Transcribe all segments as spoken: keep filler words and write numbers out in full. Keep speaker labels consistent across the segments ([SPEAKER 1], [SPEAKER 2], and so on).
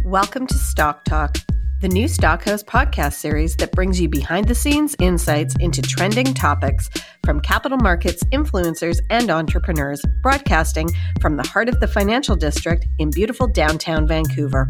[SPEAKER 1] Welcome to Stock Talk, the new Stockhouse podcast series that brings you behind-the-scenes insights into trending topics from capital markets, influencers, and entrepreneurs, broadcasting from the heart of the financial district in beautiful downtown Vancouver.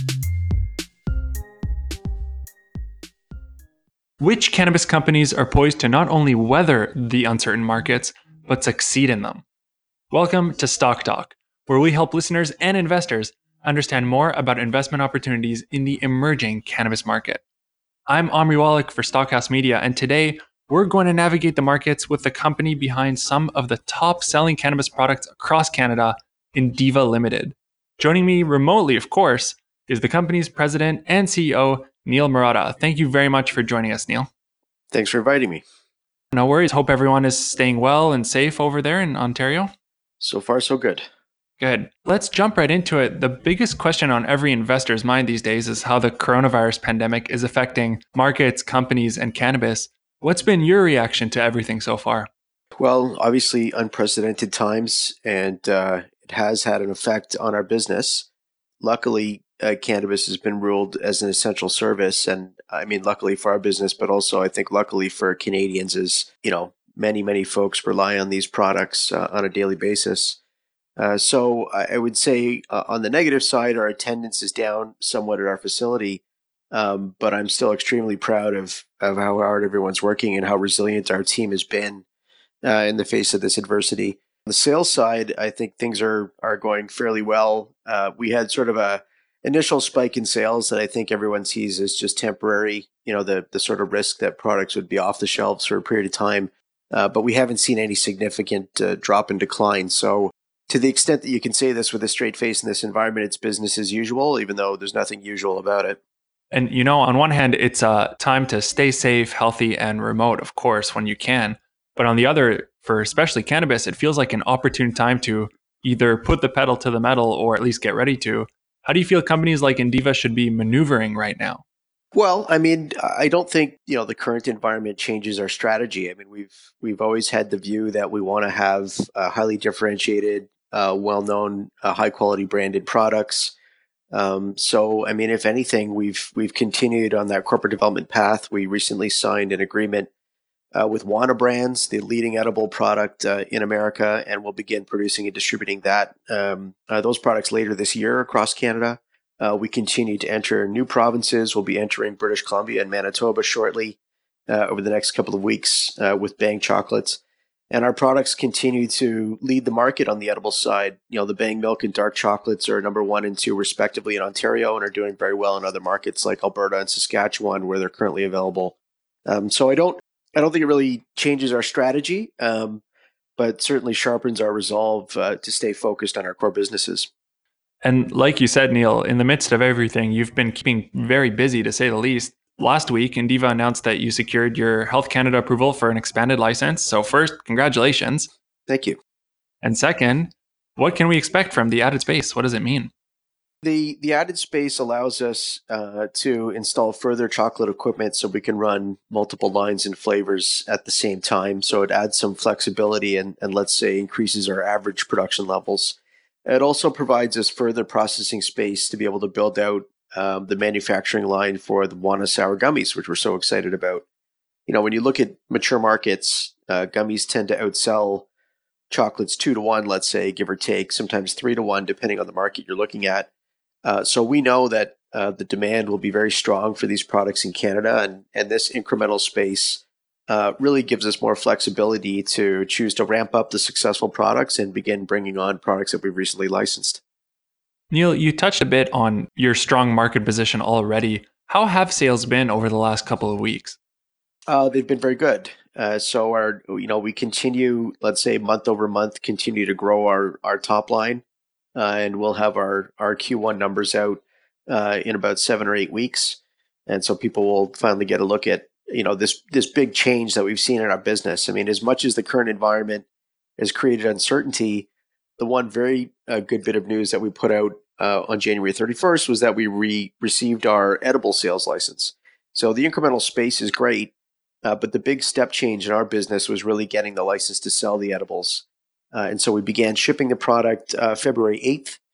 [SPEAKER 2] Which cannabis companies are poised to not only weather the uncertain markets, but succeed in them? Welcome to Stock Talk, where we help listeners and investors understand more about investment opportunities in the emerging cannabis market. I'm Omri Wallach for Stockhouse Media, and today we're going to navigate the markets with the company behind some of the top-selling cannabis products across Canada, Indiva Limited. Joining me remotely, of course, is the company's president and C E O, Neil Marotta. Thank you very much for joining us, Neil.
[SPEAKER 3] Thanks for inviting me.
[SPEAKER 2] No worries. Hope everyone is staying well and safe over there in Ontario.
[SPEAKER 3] So far, so good.
[SPEAKER 2] Good. Let's jump right into it. The biggest question on every investor's mind these days is how the coronavirus pandemic is affecting markets, companies, and cannabis. What's been your reaction to everything so far?
[SPEAKER 3] Well, obviously unprecedented times, and uh, it has had an effect on our business. Luckily, uh, cannabis has been ruled as an essential service, and I mean, luckily for our business, but also I think luckily for Canadians, as you know, many, many folks rely on these products uh, on a daily basis. Uh, so I would say uh, on the negative side, our attendance is down somewhat at our facility, um, but I'm still extremely proud of, of how hard everyone's working and how resilient our team has been uh, in the face of this adversity. On the sales side, I think things are are going fairly well. Uh, we had sort of a initial spike in sales that I think everyone sees as just temporary, you know, the, the sort of risk that products would be off the shelves for a period of time, uh, but we haven't seen any significant uh, drop in decline. So to the extent that you can say this with a straight face in this environment, it's business as usual, even though there's nothing usual about it.
[SPEAKER 2] And, you know, on one hand, it's a time to stay safe, healthy, and remote, of course, when you can. But on the other, for especially cannabis, it feels like an opportune time to either put the pedal to the metal or at least get ready to. How do you feel companies like Indiva should be maneuvering right now?
[SPEAKER 3] Well, I mean, I don't think, you know, the current environment changes our strategy. I mean, we've we've always had the view that we want to have a highly differentiated, Uh, well-known, uh, high-quality branded products. Um, so, I mean, if anything, we've we've continued on that corporate development path. We recently signed an agreement uh, with Wana Brands, the leading edible product uh, in America, and we'll begin producing and distributing that um, uh, those products later this year across Canada. Uh, we continue to enter new provinces. We'll be entering British Columbia and Manitoba shortly uh, over the next couple of weeks uh, with Bang Chocolates. And our products continue to lead the market on the edible side. You know, the Bang Milk and Dark Chocolates are number one and two respectively in Ontario and are doing very well in other markets like Alberta and Saskatchewan, where they're currently available. Um, so I don't, I don't think it really changes our strategy, um, but certainly sharpens our resolve uh, to stay focused on our core businesses.
[SPEAKER 2] And like you said, Neil, in the midst of everything, you've been keeping very busy, to say the least. Last week, Indiva announced that you secured your Health Canada approval for an expanded license. So first, congratulations.
[SPEAKER 3] Thank you.
[SPEAKER 2] And second, what can we expect from the added space? What does it mean?
[SPEAKER 3] The the added space allows us uh, to install further chocolate equipment so we can run multiple lines and flavors at the same time. So it adds some flexibility and, and let's say increases our average production levels. It also provides us further processing space to be able to build out Um, the manufacturing line for the Wana Sour Gummies, which we're so excited about. You know, when you look at mature markets, uh, gummies tend to outsell chocolates two to one, let's say, give or take, sometimes three to one, depending on the market you're looking at. Uh, so we know that uh, the demand will be very strong for these products in Canada, and, and this incremental space uh, really gives us more flexibility to choose to ramp up the successful products and begin bringing on products that we've recently licensed.
[SPEAKER 2] Neil, you touched a bit on your strong market position already. How have sales been over the last couple of weeks?
[SPEAKER 3] Uh, they've been very good. Uh, so our, you know, we continue, let's say month over month, continue to grow our, our top line, uh, and we'll have our, our Q one numbers out uh, in about seven or eight weeks. And so people will finally get a look at, you know, this, this big change that we've seen in our business. I mean, as much as the current environment has created uncertainty, the one very uh, good bit of news that we put out uh, on January thirty-first was that we re- received our edible sales license. So the incremental space is great, uh, but the big step change in our business was really getting the license to sell the edibles. Uh, and so we began shipping the product uh, February eighth.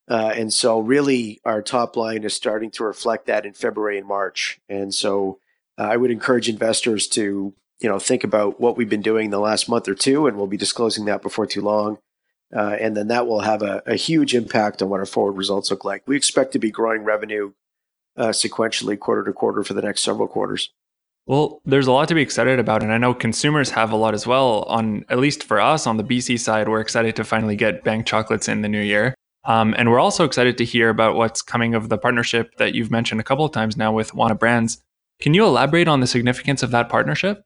[SPEAKER 3] Uh, and so really our top line is starting to reflect that in February and March. And so uh, I would encourage investors to, you know, think about what we've been doing the last month or two, and we'll be disclosing that before too long. Uh, and then that will have a, a huge impact on what our forward results look like. We expect to be growing revenue uh, sequentially quarter to quarter for the next several quarters.
[SPEAKER 2] Well, there's a lot to be excited about, and I know consumers have a lot as well. On at least for us on the B C side, we're excited to finally get Bang chocolates in the new year. Um, and we're also excited to hear about what's coming of the partnership that you've mentioned a couple of times now with Wana Brands. Can you elaborate on the significance of that partnership?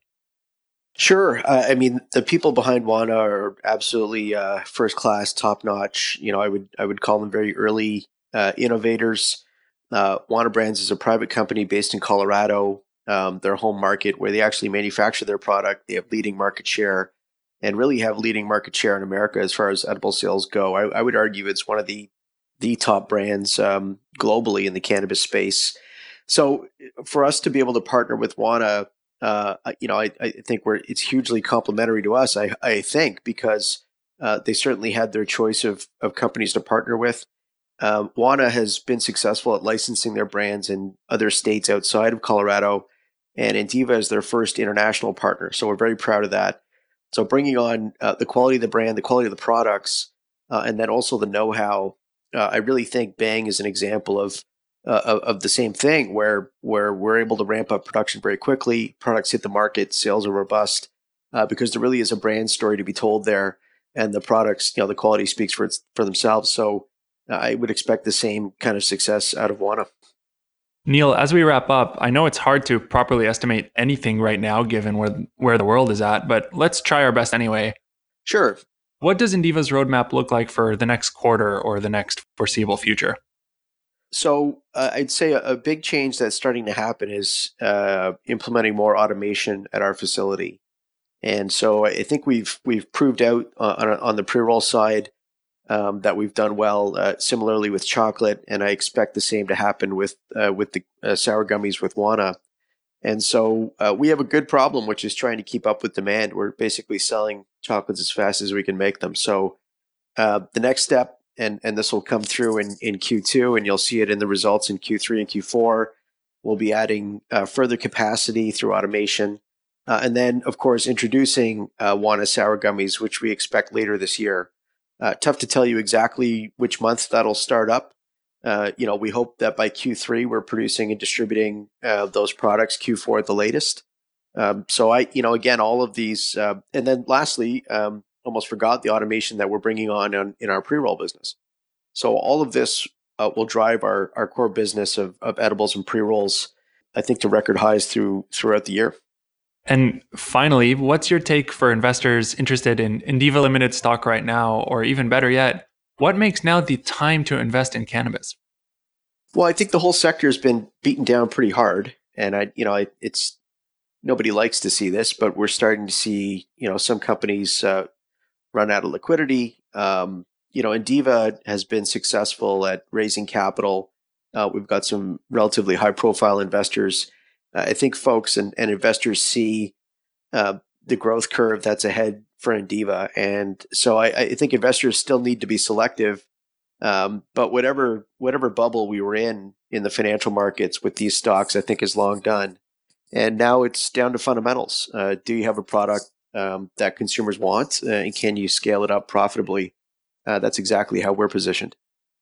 [SPEAKER 3] Sure. Uh, I mean, the people behind Wana are absolutely uh, first class, top notch. You know, I would I would call them very early uh, innovators. Uh, Wana Brands is a private company based in Colorado, um, their home market, where they actually manufacture their product. They have leading market share, and really have leading market share in America as far as edible sales go. I, I would argue it's one of the the top brands um, globally in the cannabis space. So, for us to be able to partner with Wana. Uh, you know, I, I think we're, it's hugely complementary to us, I, I think, because uh, they certainly had their choice of, of companies to partner with. Um, Wana has been successful at licensing their brands in other states outside of Colorado, and Indiva is their first international partner. So we're very proud of that. So bringing on uh, the quality of the brand, the quality of the products, uh, and then also the know-how, uh, I really think Bang is an example of Uh, of, of the same thing, where where we're able to ramp up production very quickly. Products hit the market, sales are robust, uh, because there really is a brand story to be told there, and the products, you know, the quality speaks for its, for themselves. So uh, I would expect the same kind of success out of Wana.
[SPEAKER 2] Neil, as we wrap up, I know it's hard to properly estimate anything right now, given where where the world is at, but let's try our best anyway.
[SPEAKER 3] Sure.
[SPEAKER 2] What does Indiva's roadmap look like for the next quarter or the next foreseeable future?
[SPEAKER 3] So uh, I'd say a, a big change that's starting to happen is uh, implementing more automation at our facility, and so I think we've we've proved out uh, on, on the pre-roll side um, that we've done well. Uh, similarly with chocolate, and I expect the same to happen with uh, with the uh, sour gummies with Wana. And so uh, we have a good problem, which is trying to keep up with demand. We're basically selling chocolates as fast as we can make them. So uh, the next step. And and this will come through in, in Q two, and you'll see it in the results in Q three and Q four. We'll be adding uh, further capacity through automation. Uh, and then, of course, introducing uh, Wana Sour Gummies, which we expect later this year. Uh, tough to tell you exactly which month that'll start up. Uh, you know, we hope that by Q three, we're producing and distributing uh, those products, Q four at the latest. Um, so I, you know, again, all of these. Uh, and then lastly, um, almost forgot the automation that we're bringing on, on in our pre-roll business. So all of this uh, will drive our, our core business of, of edibles and pre-rolls, I think, to record highs through throughout the year.
[SPEAKER 2] And finally, what's your take for investors interested in Indiva Limited stock right now, or even better yet, what makes now the time to invest in cannabis?
[SPEAKER 3] Well, I think the whole sector has been beaten down pretty hard, and I, you know, I, it's nobody likes to see this, but we're starting to see, you know, some companies Uh, run out of liquidity. Um, you know, Indiva has been successful at raising capital. Uh, we've got some relatively high-profile investors. Uh, I think folks and, and investors see uh, the growth curve that's ahead for Indiva, and so I, I think investors still need to be selective. Um, but whatever whatever bubble we were in in the financial markets with these stocks, I think is long done. And now it's down to fundamentals. Uh, do you have a product Um, that consumers want, uh, and can you scale it up profitably? Uh, that's exactly how we're positioned.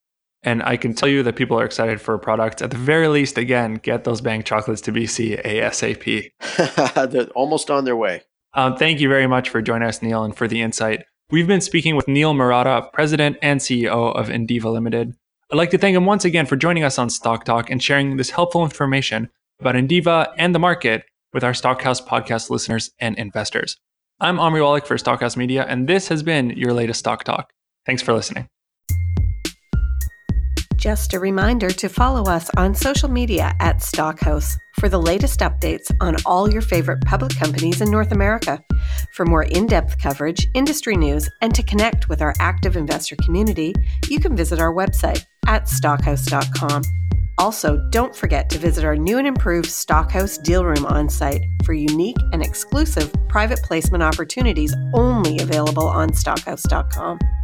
[SPEAKER 2] And I can tell you that people are excited for products. At the very least, again, get those Bang chocolates to B C ASAP.
[SPEAKER 3] They're almost on their way.
[SPEAKER 2] Um, thank you very much for joining us, Neil, and for the insight. We've been speaking with Neil Marotta, President and C E O of Indiva Limited. I'd like to thank him once again for joining us on Stock Talk and sharing this helpful information about Indiva and the market with our Stockhouse podcast listeners and investors. I'm Omri Wallach for Stockhouse Media, and this has been your latest Stock Talk. Thanks for listening.
[SPEAKER 1] Just a reminder to follow us on social media at Stockhouse for the latest updates on all your favorite public companies in North America. For more in-depth coverage, industry news, and to connect with our active investor community, you can visit our website at stockhouse dot com. Also, don't forget to visit our new and improved Stockhouse Deal Room on site for unique and exclusive private placement opportunities only available on stockhouse dot com.